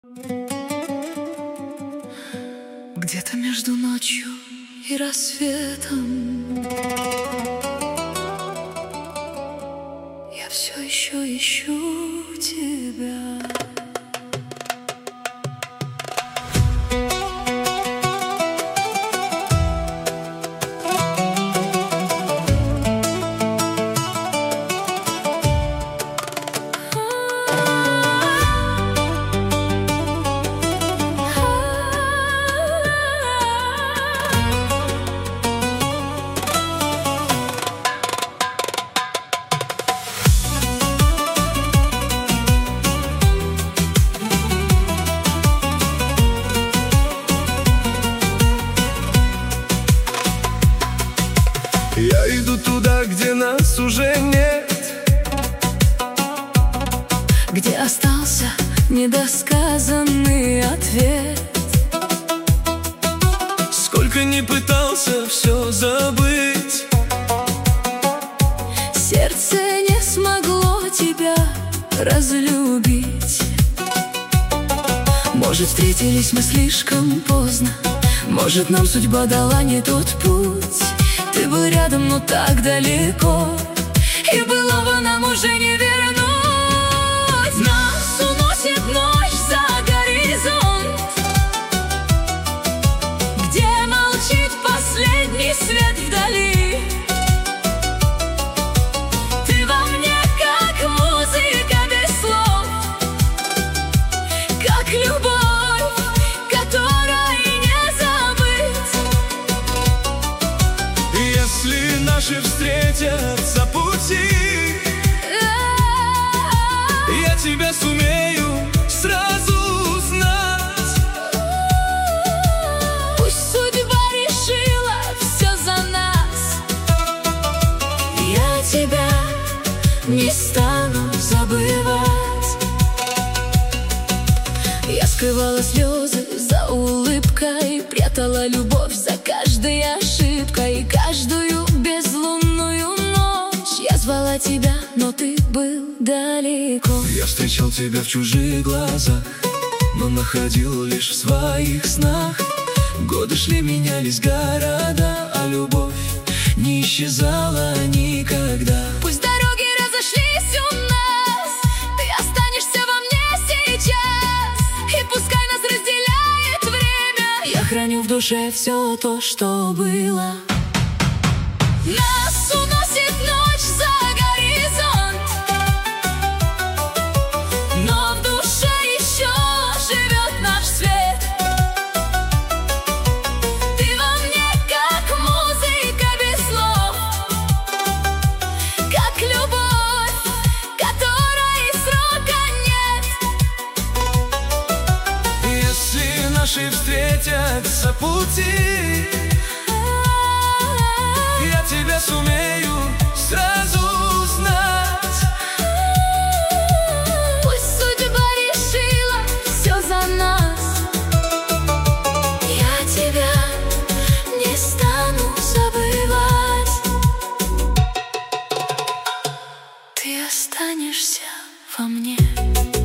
Где-то между ночью и рассветом я все еще ищу тебя. Я иду туда, где нас уже нет, где остался недосказанный ответ. сколько не пытался все забыть, Сердце не смогло тебя разлюбить. Может, встретились мы слишком поздно, может, нам судьба дала не тот путь. Ты был рядом, но так далеко, и былого нам уже не вернуть. Нас уносит ночь за горизонт, где молчит последний свет вдали. Ты во мне как музыка без слов, как любовь, которой не забыть. если наши встретятся пути, я тебя сумею сразу узнать. Пусть судьба решила все за нас, я тебя не стану забывать. Я скрывала слезы за улыбкой, прятала любовь за каждой ошибкой. И каждую безлунную ночь я звала тебя, но ты был далеко. Я встречал тебя в чужих глазах, но находил лишь в своих снах. Годы шли, менялись города, а любовь не исчезала никогда. Пусть дороги разошлись у нас, ты останешься во мне сейчас. И пускай нас разделяет время, я храню в душе все то, что было. Нас уносит ночь за горизонт, но в душе еще живет наш свет. Ты во мне как музыка без слов, как любовь, которой срока нет. Если наши встретятся пути, я тебя сумею сразу узнать. Пусть судьба решила все за нас, я тебя не стану забывать. Ты останешься во мне.